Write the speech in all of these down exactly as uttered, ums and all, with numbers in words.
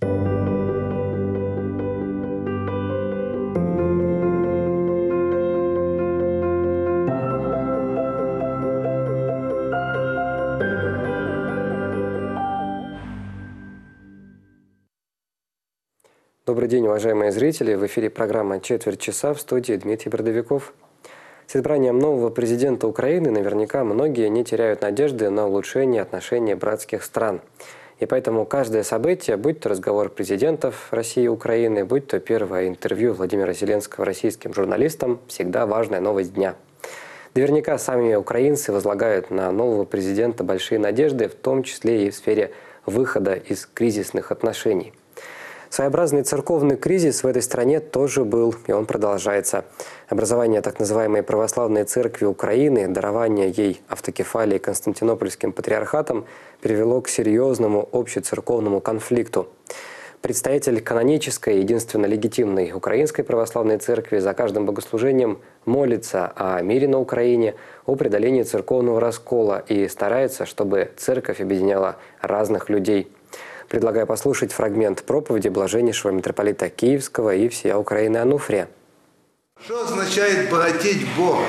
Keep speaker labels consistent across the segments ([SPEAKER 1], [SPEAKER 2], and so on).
[SPEAKER 1] Добрый день, уважаемые зрители! В эфире программа «Четверть часа», в студии Дмитрий Бордовиков. С избранием нового президента Украины наверняка многие не теряют надежды на улучшение отношений братских стран. И поэтому каждое событие, будь то разговор президентов России и Украины, будь то первое интервью Владимира Зеленского российским журналистам, всегда важная новость дня. Наверняка сами украинцы возлагают на нового президента большие надежды, в том числе и в сфере выхода из кризисных отношений. Своеобразный церковный кризис в этой стране тоже был, и он продолжается. Образование так называемой православной церкви Украины, дарование ей автокефалии Константинопольским патриархатом привело к серьезному общецерковному конфликту. Предстоятель канонической, единственно легитимной Украинской православной церкви за каждым богослужением молится о мире на Украине, о преодолении церковного раскола и старается, чтобы церковь объединяла разных людей. Предлагаю послушать фрагмент проповеди блаженнейшего митрополита Киевского и всея Украины Ануфрия.
[SPEAKER 2] Что означает богатеть Бога?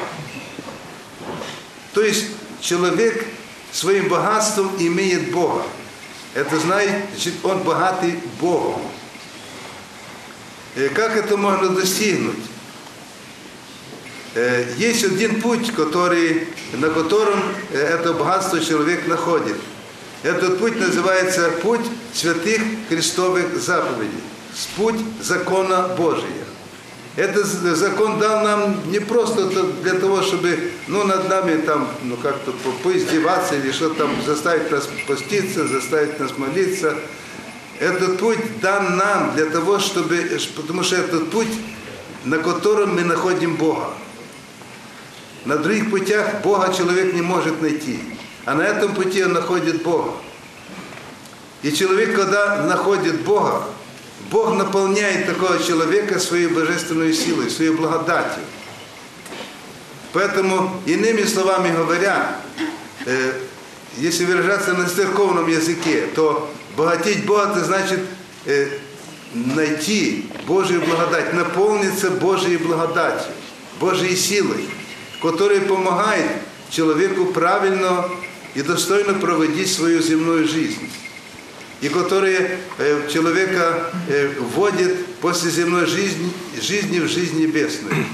[SPEAKER 2] То есть человек своим богатством имеет Бога. Это значит, он богатый Богом. И как это можно достигнуть? Есть один путь, который, на котором это богатство человек находит. Этот путь называется путь святых Христовых заповедей, путь закона Божия. Этот закон дал нам не просто для того, чтобы ну, над нами там, ну, как-то поиздеваться или что-то там заставить нас поститься, заставить нас молиться. Этот путь дан нам для того, чтобы, потому что этот путь, на котором мы находим Бога. На других путях Бога человек не может найти. А на этом пути он находит Бога. И человек, когда находит Бога, Бог наполняет такого человека своей божественной силой, своей благодатью. Поэтому, иными словами говоря, э, если выражаться на церковном языке, то богатеть Бога, это значит э, найти Божию благодать, наполниться Божьей благодатью, Божьей силой, которая помогает человеку правильно и достойно проводить свою земную жизнь, и которая э, человека э, вводит после земной жизни, жизни в жизнь небесную.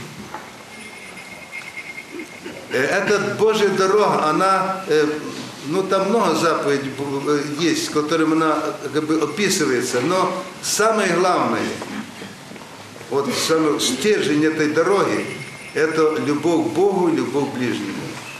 [SPEAKER 2] Э, эта Божья дорога, она, э, ну там много заповедей есть, которым она как бы описывается, но самое главное, вот самый стержень этой дороги, это любовь к Богу и любовь к ближнему.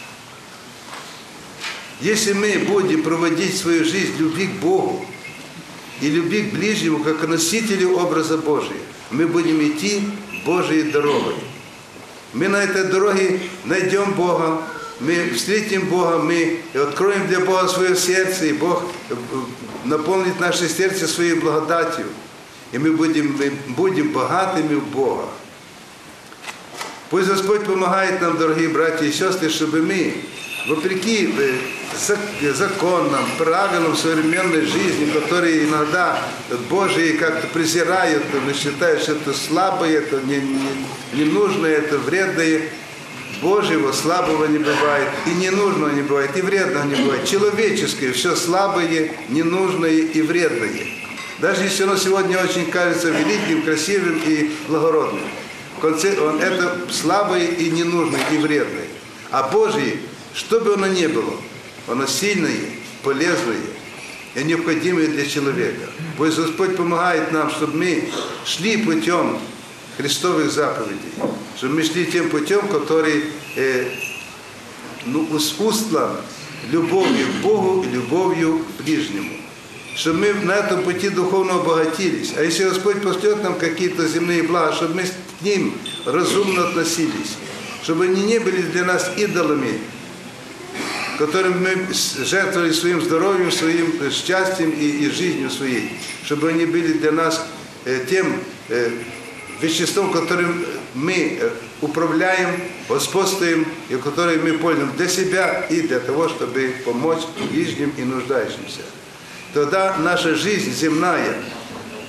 [SPEAKER 2] Если мы будем проводить свою жизнь в любви к Богу и любви к ближнему, как к носителю образа Божия, мы будем идти Божьей дорогой. Мы на этой дороге найдем Бога, мы встретим Бога, мы откроем для Бога свое сердце, и Бог наполнит наше сердце своей благодатью, и мы будем, мы будем богатыми в Бога. Пусть Господь помогает нам, дорогие братья и сестры, чтобы мы, вопреки законам, правилам современной жизни, которые иногда Божьи как-то презирают, считают, что это слабое, это ненужное, это вредное. Божьего слабого не бывает, и ненужного не бывает, и вредного не бывает. Человеческое все слабое, ненужное и вредное. Даже если оно сегодня очень кажется великим, красивым и благородным. В конце он это слабое и ненужное и вредное. А Божье, что бы оно ни было, оно сильное, полезное и необходимое для человека. Пусть Господь помогает нам, чтобы мы шли путем Христовых заповедей, чтобы мы шли тем путем, который э, ну, устлан любовью к Богу и любовью к ближнему. Чтобы мы на этом пути духовно обогатились. А если Господь пошлет нам какие-то земные блага, чтобы мы к ним разумно относились, чтобы они не были для нас идолами, которым мы жертвовали своим здоровьем, своим счастьем и, и жизнью своей, чтобы они были для нас э, тем э, веществом, которым мы управляем, господствуем и которым мы пользуем для себя и для того, чтобы помочь ближним и нуждающимся. Тогда наша жизнь земная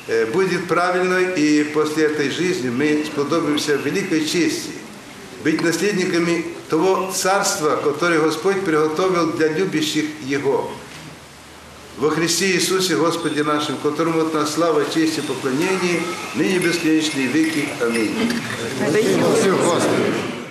[SPEAKER 2] будет правильной, и после этой жизни мы сподобимся великой чести быть наследниками того царства, которое Господь приготовил для любящих Его. Во Христе Иисусе Господе нашим, которому от нас слава, честь и поклонение, ныне бесконечные веки. Аминь. Спасибо, Господи.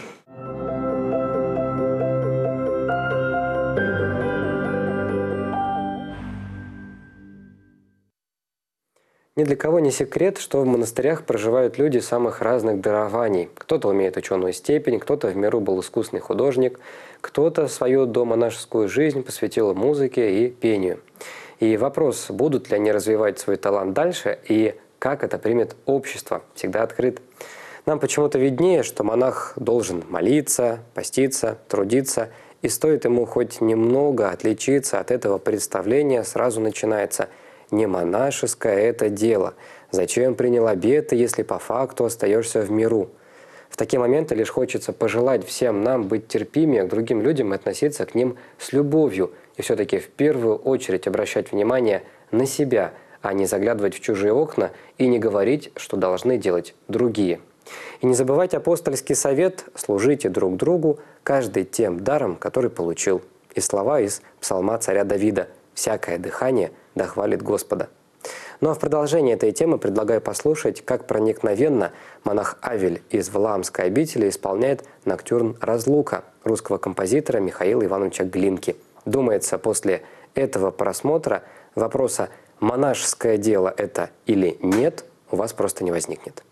[SPEAKER 1] Ни для кого не секрет, что в монастырях проживают люди самых разных дарований. Кто-то умеет ученую степень, кто-то в меру был искусный художник, кто-то свою домонашескую жизнь посвятил музыке и пению. И вопрос, будут ли они развивать свой талант дальше и как это примет общество, всегда открыт. Нам почему-то виднее, что монах должен молиться, поститься, трудиться, и стоит ему хоть немного отличиться от этого представления, сразу начинается – не монашеское это дело. Зачем принял обеты, если по факту остаешься в миру? В такие моменты лишь хочется пожелать всем нам быть терпимее к другим людям и относиться к ним с любовью. И все-таки в первую очередь обращать внимание на себя, а не заглядывать в чужие окна и не говорить, что должны делать другие. И не забывать апостольский совет «служите друг другу, каждый тем даром, который получил». И слова из псалма царя Давида «всякое дыхание да хвалит Господа». Ну а в продолжение этой темы предлагаю послушать, как проникновенно монах Авель из Валаамской обители исполняет ноктюрн «Разлука» русского композитора Михаила Ивановича Глинки. Думается, после этого просмотра вопроса «монашеское дело это или нет» у вас просто не возникнет.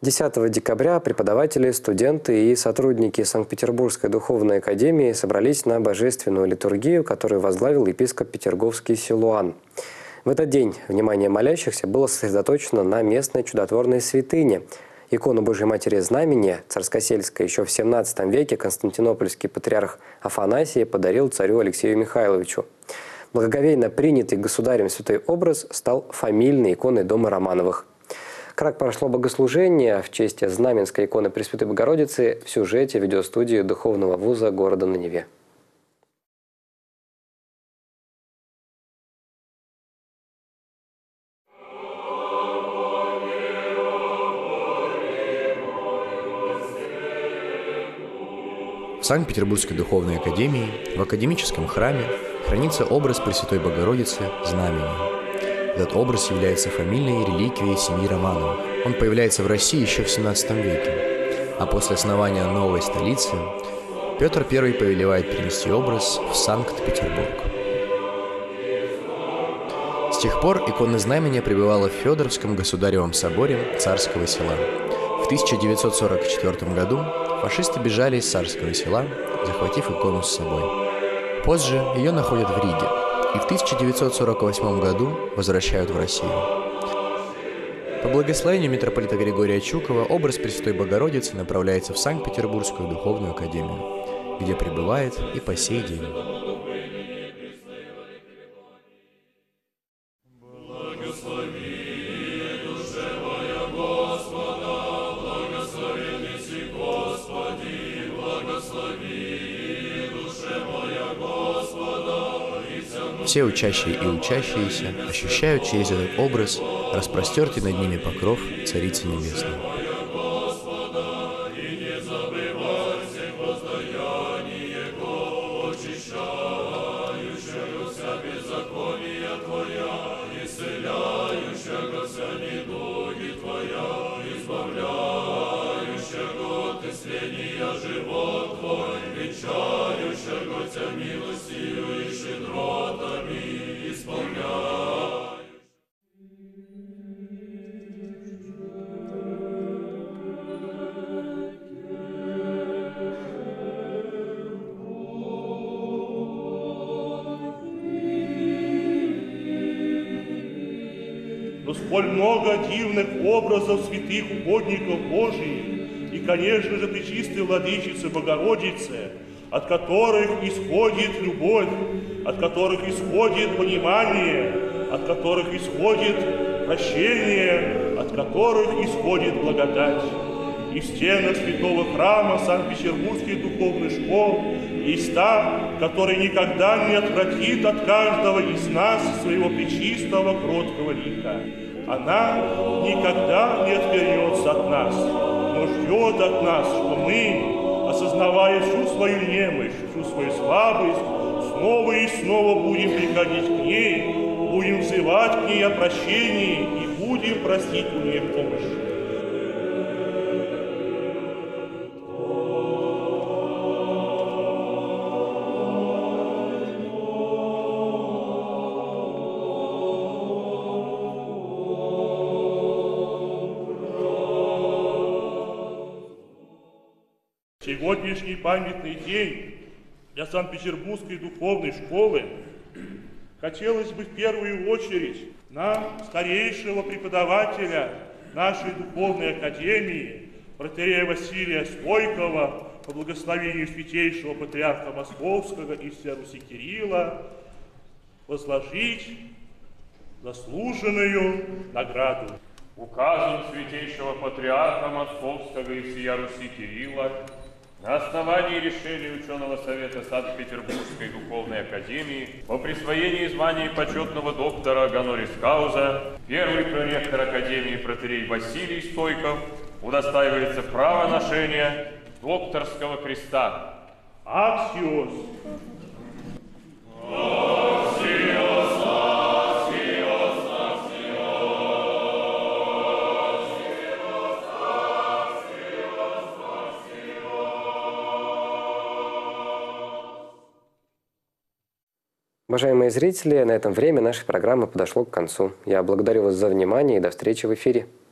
[SPEAKER 1] десятого декабря преподаватели, студенты и сотрудники Санкт-Петербургской духовной академии собрались на божественную литургию, которую возглавил епископ Петерговский Силуан. В этот день внимание молящихся было сосредоточено на местной чудотворной святыне. Икону Божьей Матери Знамения Царскосельской еще в семнадцатом веке константинопольский патриарх Афанасий подарил царю Алексею Михайловичу. Благоговейно принятый государем святой образ стал фамильной иконой дома Романовых. Как прошло богослужение в честь Знаменской иконы Пресвятой Богородицы в сюжете видеостудии Духовного вуза города на Неве.
[SPEAKER 3] В Санкт-Петербургской духовной академии в академическом храме хранится образ Пресвятой Богородицы Знамения. Этот образ является фамильной реликвией семьи Романовых. Он появляется в России еще в семнадцатом веке, а после основания новой столицы Петр Первый повелевает перенести образ в Санкт-Петербург. С тех пор икона Знамения пребывала в Федоровском государевом соборе Царского села. В тысяча девятьсот сорок четвёртом году фашисты бежали из Царского села, захватив икону с собой. Позже ее находят в Риге и в тысяча девятьсот сорок восьмом году возвращают в Россию. По благословению митрополита Григория Чукова образ Пресвятой Богородицы направляется в Санкт-Петербургскую духовную академию, где пребывает и по сей день. Все учащие и учащиеся ощущают через этот образ распростертый над ними покров Царицы Небесной.
[SPEAKER 4] Но сколь много дивных образов святых угодников Божиих, и, конечно же, Пречистой Владычицы Богородицы, от которых исходит любовь, от которых исходит понимание, от которых исходит прощение, от которых исходит благодать. И в стенах святого храма Санкт-Петербургской духовной школы есть та, которая никогда не отвратит от каждого из нас своего пречистого кроткого лика. Она никогда не отвернется от нас, но ждет от нас, что мы, осознавая всю свою немощь, всю свою слабость, снова и снова будем приходить к ней, будем взывать к ней о прощении и будем просить у нее помощи. Сегодняшний памятный день для Санкт-Петербургской духовной школы хотелось бы в первую очередь нам, старейшего преподавателя нашей духовной академии, протоиерея Василия Стойкова, по благословению святейшего патриарха Московского и всея Руси Кирилла, возложить заслуженную награду.
[SPEAKER 5] Указом святейшего патриарха Московского и всея Руси Кирилла на основании решения ученого совета Санкт-Петербургской духовной академии по присвоении звания почетного доктора гонорис кауза первый проректор академии протоиерей Василий Стойков удостаивается права ношения докторского креста.
[SPEAKER 4] Аксиос.
[SPEAKER 1] Уважаемые зрители, на этом время нашей программы подошло к концу. Я благодарю вас за внимание и до встречи в эфире.